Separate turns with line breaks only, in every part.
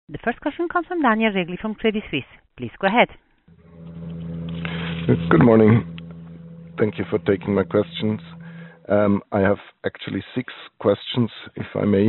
The first question comes from Daniel Regli from Credit Suisse. Please go ahead.
Good morning. Thank you for taking my questions. I have actually 6 questions, if I may.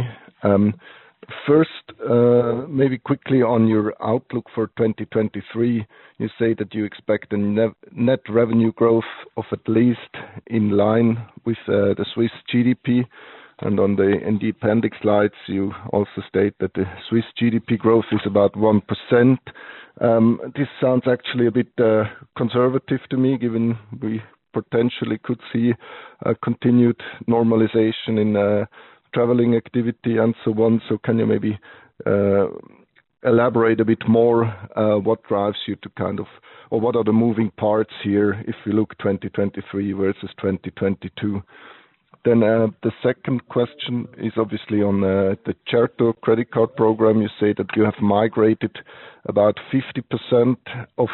First, maybe quickly on your outlook for 2023. You say that you expect a net revenue growth of at least in line with the Swiss GDP. And in the appendix slides, you also state that the Swiss GDP growth is about 1%. This sounds actually a bit conservative to me, given we potentially could see a continued normalization in traveling activity and so on. So can you maybe elaborate a bit more what drives you to or what are the moving parts here if you look 2023 versus 2022? Then the second question is obviously on the Certo credit card program. You say that you have migrated about 50% of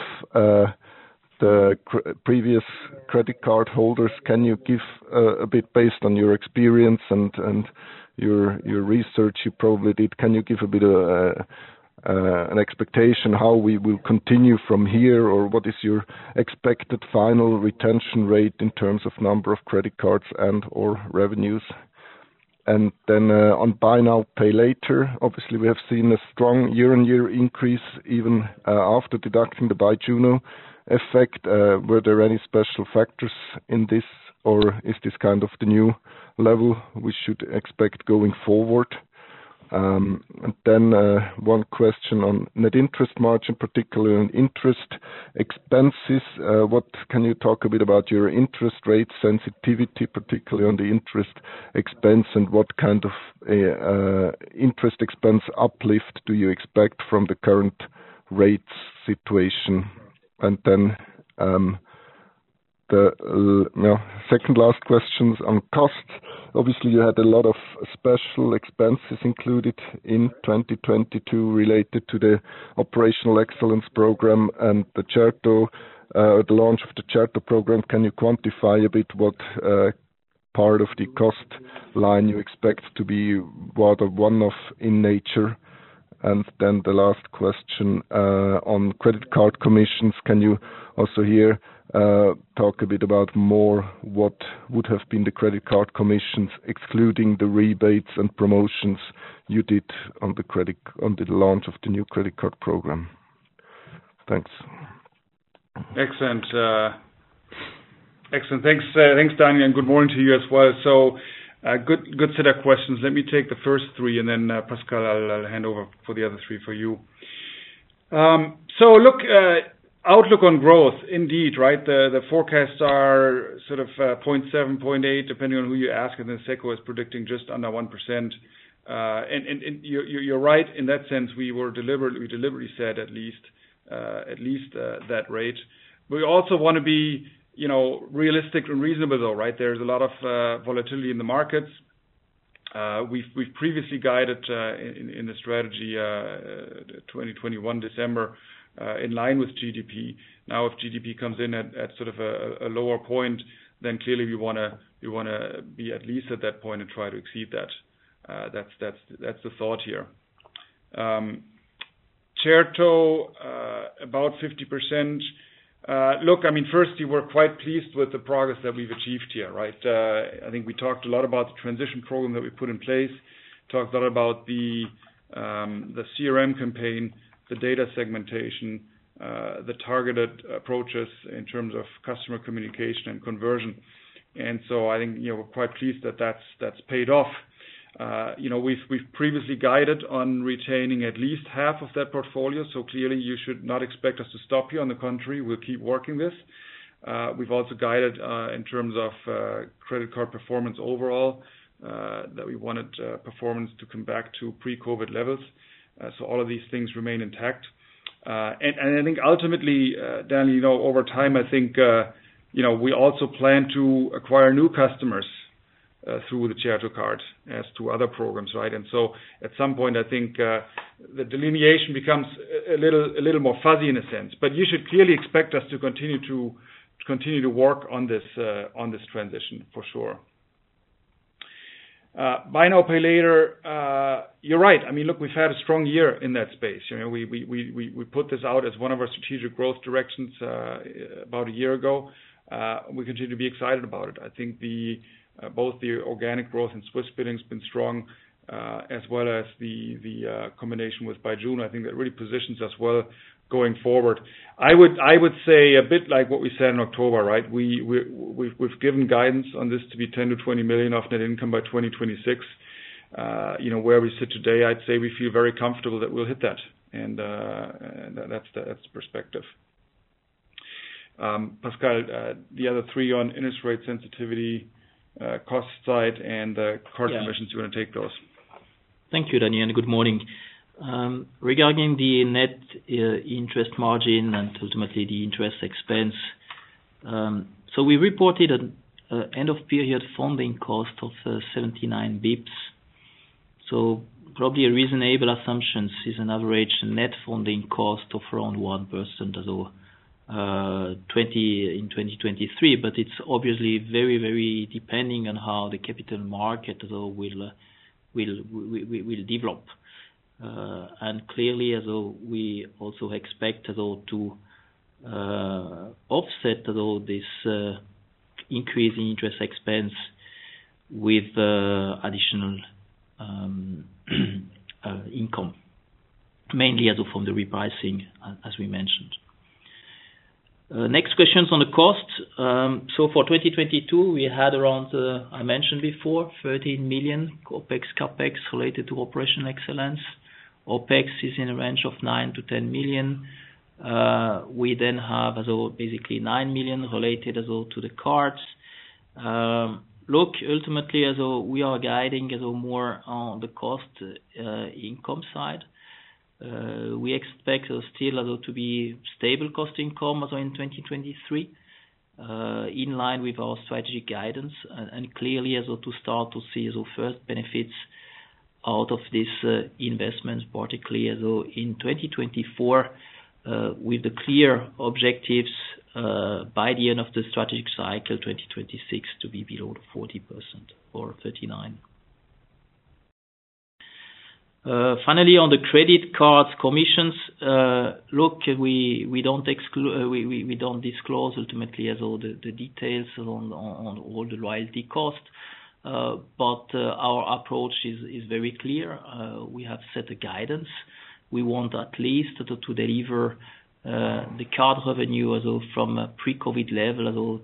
the previous credit card holders. Can you give a bit based on your experience and your research you probably did? Can you give a bit of an expectation how we will continue from here, or what is your expected final retention rate in terms of number of credit cards and or revenues? And then on buy now, pay later, obviously we have seen a strong year-on-year increase even after deducting the Byjuno effect. Were there any special factors in this, or is this kind of the new level we should expect going forward? And then one question on net interest margin, particularly on interest expenses. What can you talk a bit about your interest rate sensitivity, particularly on the interest expense, and what kind of interest expense uplift do you expect from the current rates situation? And then the second last questions on costs. Obviously, you had a lot of special expenses included in 2022 related to the operational excellence program and the Certo, the launch of the Certo program. Can you quantify a bit what part of the cost line you expect to be rather one-off in nature? And then the last question on credit card commissions. Can you also here talk a bit about more what would have been the credit card commissions, excluding the rebates and promotions you did on the launch of the new credit card program? Thanks.
Excellent. Thanks, Daniel, and good morning to you as well. So, good set of questions. Let me take the first 3, and then Pascal, I'll hand over for the other 3 for you. So look, outlook on growth, indeed, right? The forecasts are sort of 0.7, 0.8, depending on who you ask, and then SECO is predicting just under 1%. And you're right in that sense. We deliberately said at least that rate. We also want to be, realistic and reasonable, though, right? There's a lot of volatility in the markets. We've previously guided in the strategy 2021 December in line with GDP. Now, if GDP comes in at sort of a lower point, then clearly we want to be at least at that point and try to exceed that. That's the thought here. Certo, about 50%. Look, I mean, firstly, we're quite pleased with the progress that we've achieved here, right? I think we talked a lot about the transition program that we put in place, talked a lot about the CRM campaign, the data segmentation, the targeted approaches in terms of customer communication and conversion. And so I think, we're quite pleased that that's paid off. We've previously guided on retaining at least half of that portfolio. So clearly you should not expect us to stop here. On the contrary, we'll keep working this. We've also guided in terms of credit card performance overall, that we wanted performance to come back to pre-COVID levels. So all of these things remain intact. And I think ultimately, Daniel, over time, I think, we also plan to acquire new customers through the Certo card as to other programs, right? And so at some point, I think the delineation becomes a little more fuzzy in a sense. But you should clearly expect us to continue to work on this transition for sure. Buy now, pay later. You're right. I mean, look, we've had a strong year in that space. You know, we put this out as one of our strategic growth directions about a year ago. We continue to be excited about it. I think both the organic growth in Swissbilling has been strong, as well as the combination with Byjuno. I think that really positions us well going forward. I would say a bit like what we said in October, right? We've given guidance on this to be 10 to 20 million of net income by 2026. You know, where we sit today, I'd say we feel very comfortable that we'll hit that, and that's the perspective. Pascal, the other three on interest rate sensitivity, cost side, and card commissions, you want to take those?
Thank you, Daniel, and good morning. Regarding the net interest margin and ultimately the interest expense, so we reported an end of period funding cost of 79 bips. So probably a reasonable assumption is an average net funding cost of around 1%, although 2023, but it's obviously very, very depending on how the capital market will develop. And clearly, we also expect to offset this increase in interest expense with additional income, mainly from the repricing, as we mentioned. Next questions on the cost. So for 2022, we had around, I mentioned before, 13 million OPEX, CAPEX related to operational excellence. OPEX is in a range of 9 to 10 million. We then have basically 9 million related to the cards. Look, ultimately, we are guiding more on the cost income side. We expect still to be stable cost income in 2023, in line with our strategic guidance, and clearly to start to see first benefits out of this investments, particularly in 2024, with the clear objectives by the end of the strategic cycle 2026 to be below 40% or 39%. Finally, on the credit cards commissions, look, we don't disclose ultimately the details on all the loyalty cost, but our approach is very clear. We have set a guidance. We want at least to deliver the card revenue from a pre-COVID level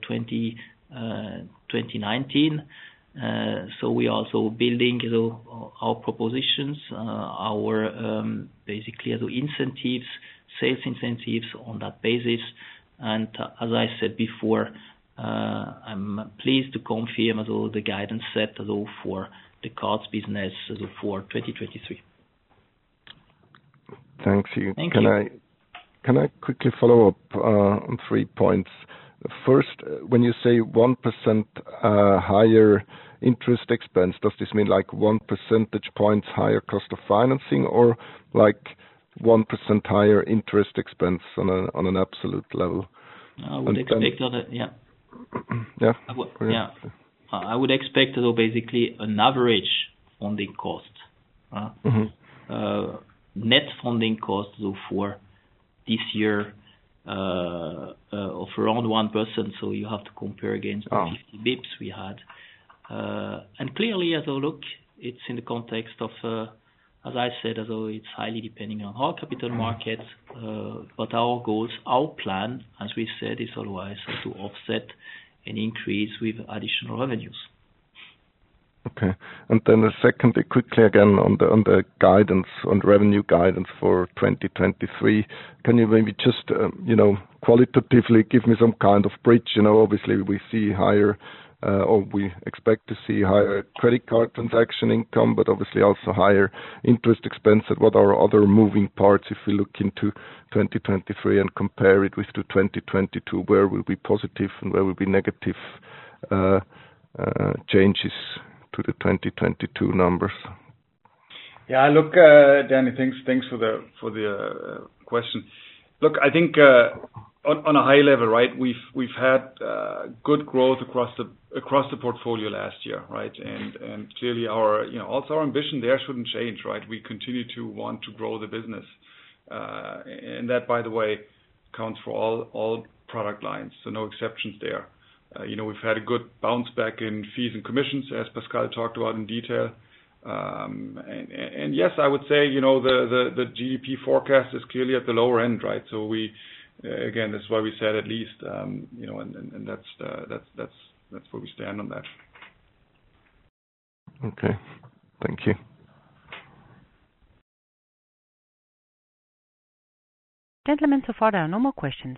2019. So we are also building our propositions, our basically incentives, sales incentives on that basis. And as I said before, I'm pleased to confirm the guidance set for the cards business for 2023.
Thanks, Hugh.
Thank you.
Can I quickly follow up on 3 points? First, when you say 1% higher interest expense, does this mean like 1 percentage points higher cost of financing, or like 1% higher interest expense on an absolute level?
I would expect that, yeah.
Yeah.
I would expect basically an average funding cost. Net funding cost for this year of around 1%, so you have to compare against the 50 bips we had. And clearly, look, it's in the context of, as I said, it's highly depending on our capital markets, but our goals, our plan, as we said, is otherwise to offset an increase with additional revenues.
Okay. And then secondly, quickly again on the guidance, on revenue guidance for 2023, can you maybe just, qualitatively give me some kind of bridge? Obviously we see higher, or we expect to see higher credit card transaction income, but obviously also higher interest expense. What are other moving parts if we look into 2023 and compare it with the 2022, where will be positive and where will be negative changes to the 2022 numbers?
Yeah, look, Danny, thanks for the question. Look, I think on a high level, right, we've had good growth across the portfolio last year, right? And clearly also our ambition there shouldn't change, right? We continue to want to grow the business. And that, by the way, counts for all product lines, so no exceptions there. We've had a good bounce back in fees and commissions, as Pascal talked about in detail. And yes, I would say, the GDP forecast is clearly at the lower end, right? So again, that's why we said at least, and that's where we stand on that.
Okay, thank you.
Gentlemen, so far there are no more questions.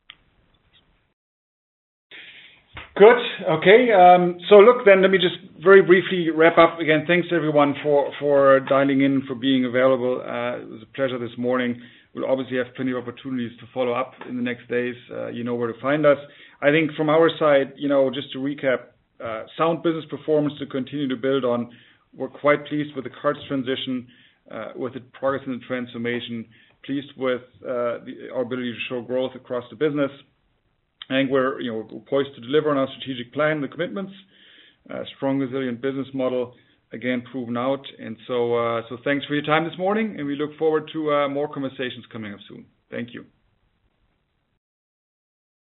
Good. Okay. So look, then let me just very briefly wrap up. Again, thanks everyone for dialing in, for being available. It was a pleasure this morning. We'll obviously have plenty of opportunities to follow up in the next days. You know where to find us. I think from our side, just to recap, sound business performance to continue to build on. We're quite pleased with the cards transition, with the progress in the transformation. Pleased with our ability to show growth across the business. I think we're poised to deliver on our strategic plan, the commitments, strong, resilient business model, again proven out. And so thanks for your time this morning, and we look forward to more conversations coming up soon. Thank you.